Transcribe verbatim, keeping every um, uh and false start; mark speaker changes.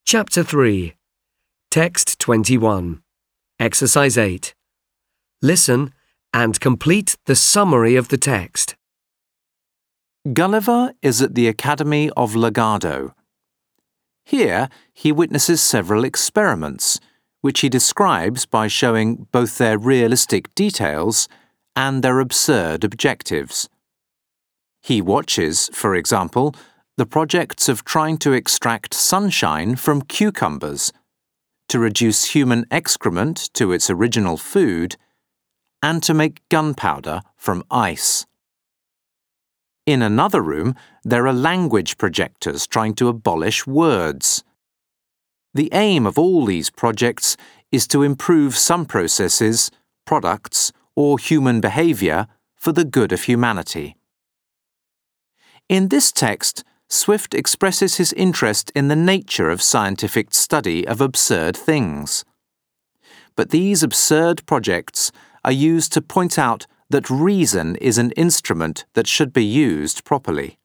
Speaker 1: Chapter three. Text twenty-one. Exercise eight. Listen and complete the summary of the text.
Speaker 2: Gulliver is at the Academy of Logado. Here he witnesses several experiments, which he describes by showing both their realistic details and their absurd objectives. He watches, for example, the projects of trying to extract sunshine from cucumbers, to reduce human excrement to its original food, and to make gunpowder from ice. In another room, there are language projectors trying to abolish words. The aim of all these projects is to improve some processes, products, or human behavior for the good of humanity. In this text, Swift expresses his interest in the nature of scientific study of absurd things. But these absurd projects are used to point out that reason is an instrument that should be used properly.